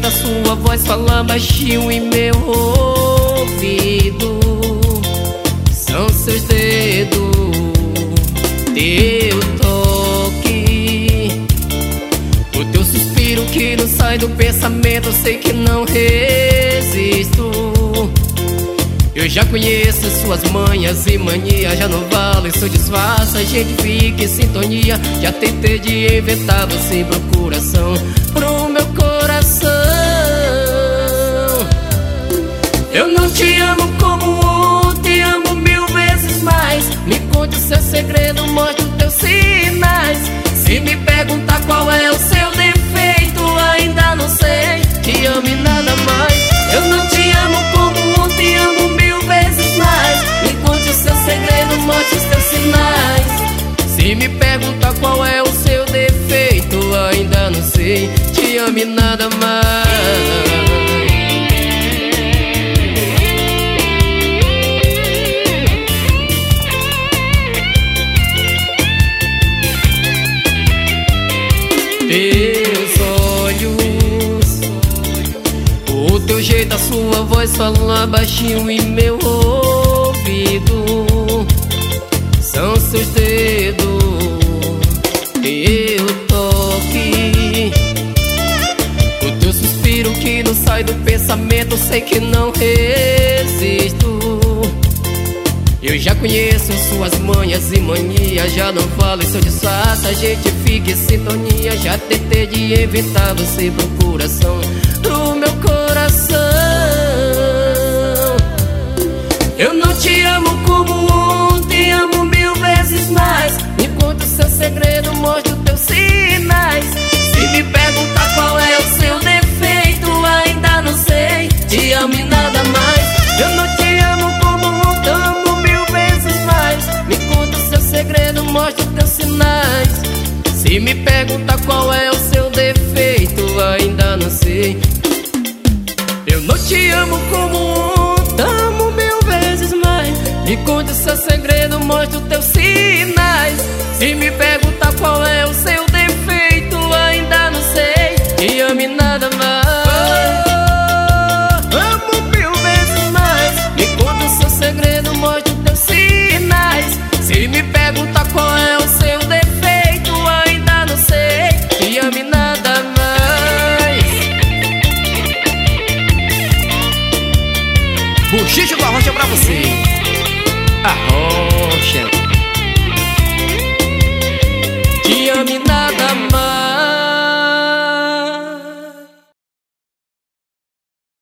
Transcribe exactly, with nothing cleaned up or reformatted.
a sua voz falar baixinho em meu ouvido. São seus dedos, teu toque, o teu suspiro que não sai do pensamento. Eu sei que não resisto. Eu já conheço as suas manhas e manias. Já não vale seu disfarce, a gente fica em sintonia. Já tentei de inventar você procuração pro meu coração. Eu não te amo como te amo mil vezes mais. Me conte o seu segredo, mostre os teus sinais. Se me perguntar qual é o seu defeito, ainda não sei. Te amo e nada mais. Eu não te amo como te amo mil vezes mais. Me conte o seu segredo, mostre os teus sinais. Se me perguntar qual é o seu defeito, ainda não sei. Te amo e nada mais. Teus olhos, o teu jeito, a sua voz falar baixinho em meu ouvido. São seus dedos, teu toque, o teu suspiro que não sai do pensamento. Eu sei que não resisto. Eu já conheço suas manhas e manias. Já não falo seu disfarce, a gente fica em sintonia. Já tentei de evitar você procuração do meu coração. Eu não te amo como te amo mil vezes mais. Me conta o seu segredo, mostre os teus sinais. Se me perguntar qual é o seu defeito, ainda não sei. Te amo e nada mais. Eu não te amo como te amo mil vezes mais. Me conta o seu segredo, mostre os teus sinais. Se me perguntar qual é o seu defeito, ainda não sei. Eu não te amo como te amo mil vezes mais. Me conta o seu segredo, mostre os teus sinais. Se me perguntar qual é o seu defeito, ainda não sei. Te amo e nada mais. Amo mil vezes mais. Me conta o seu segredo, mostre os teus sinais. Se me perguntar qual é o seu defeito, ainda não sei. Te amo e nada mais. Buchicho da Rocha pra você.